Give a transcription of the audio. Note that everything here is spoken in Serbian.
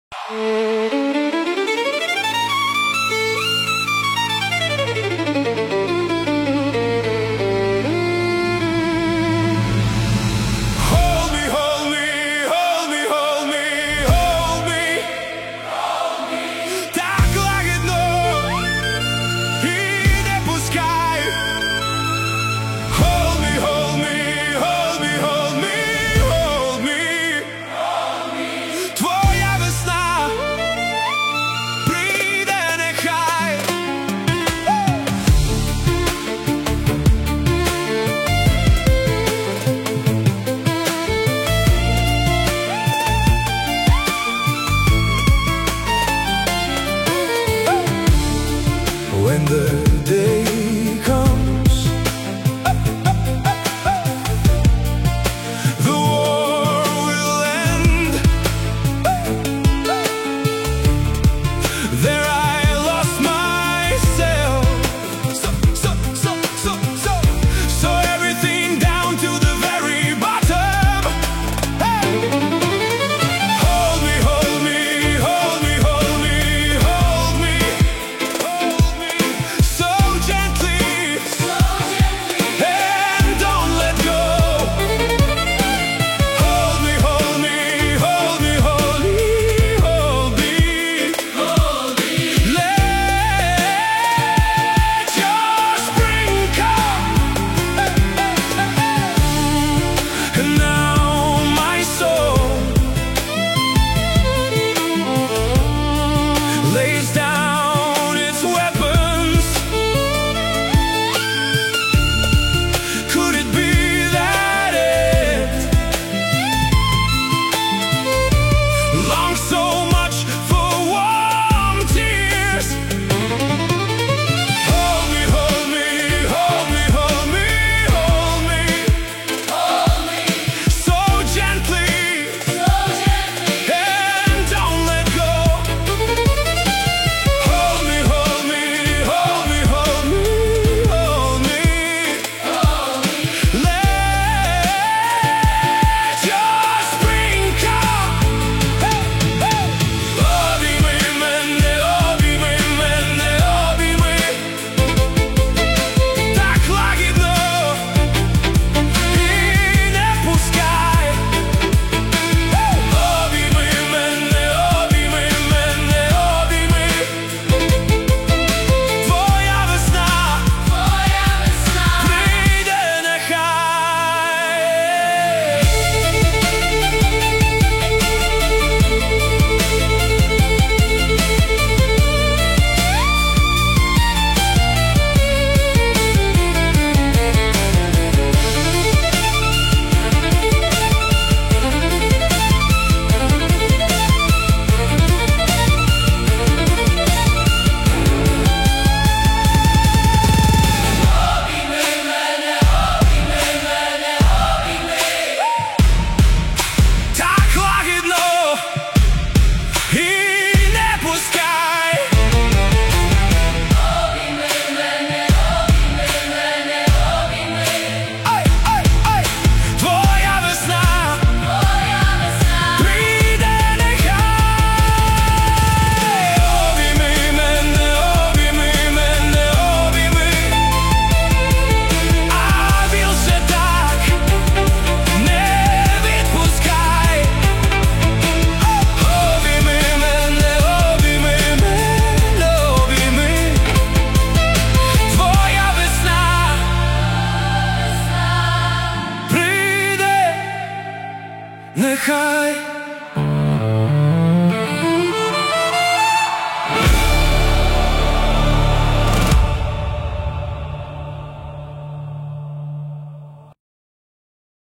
When the day comes, the war will end. There I lost myself. So everything down to the very bottom. Hey! Hold me, hold me, hold me, hold me, hold me, hold me. So gently, and don't let go. Hold me, hold me, hold me, hold me, hold me, hold me. Let your spring come. And now my soul lays down its weapons. Could it be that it longs so much for warm tears? Hold me, hold me, hold me, hold me, hold me, hold me. So gently, and don't let go. Hold me, hold me, hold me, hold me, hold me, hold me. Let your spring come. Hey, hey. Obime, mene, obime, mene, obime. Tak лагідно і не пускай. Обійми мене, обійми мене, обійми. Твоя весна прийде нехай. Так лагідно і не пускай. Ай, ай, ай. Твоя весна прийде нехай. Обійми мене, обійми мене, обійми. А більше так не відпускай. Обійми мене, обійми мене, обійми. Твоя весна прийде нехай.